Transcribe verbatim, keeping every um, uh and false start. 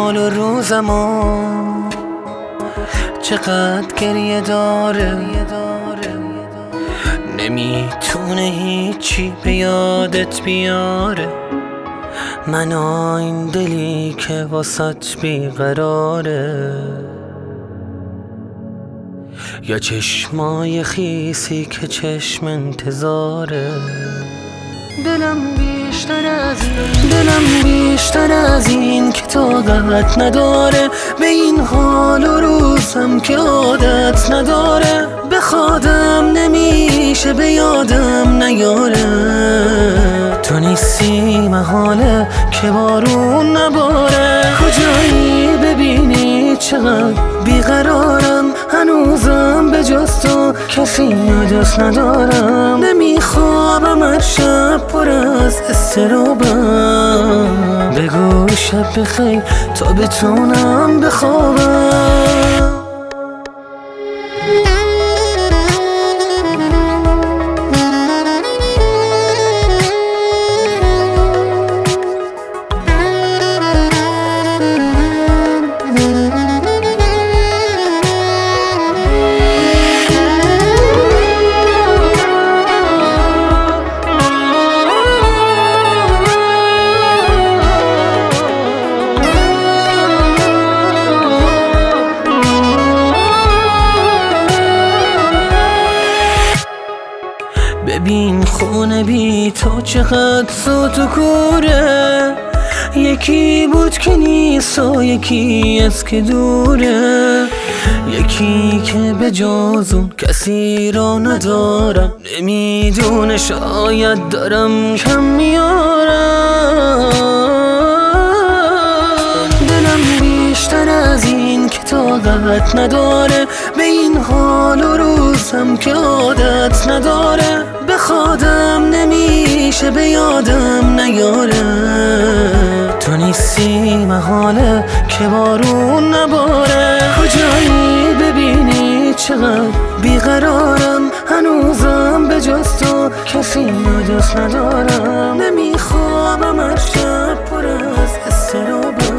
حال و روزمو چقدر گریه داره، نمیتونه هیچی به یادت بیاره. من این دلی که واسط بیقراره، یا چشمای خیسی که چشم انتظاره. دلم بیشتر از این دلم بیشتر از این که طاقت نداره، به این حال و روزم که عادت نداره. بخوادم نمیشه به یادم نیاره، تو نیستی محاله که بارون نباره. کجایی ببینی چقدر بیقرارم، هنوزم به جز تو کسی دوست ندارم. نمیخوابم هر شب پر از استرابم، بگو شب بخیر تا بتونم بخوابم. ببین خونه بی تو چقدر سوت و کوره، یکی بود که نیست و یکی از که دوره. یکی که به جز اون کسی را ندارم، نمیدونه شاید دارم کم میارم. دلم بیشتر از این که طاقت نداره، به این حال و روزم که عادت نداره. بخوادم نمیشه به یادم نیاره، تو نیستی محاله که بارون نباره. کجایی ببینی چقدر بیقرارم، هنوزم به جز تو کسی دوست ندارم. نمیخوابم هر شب پر از استرابم،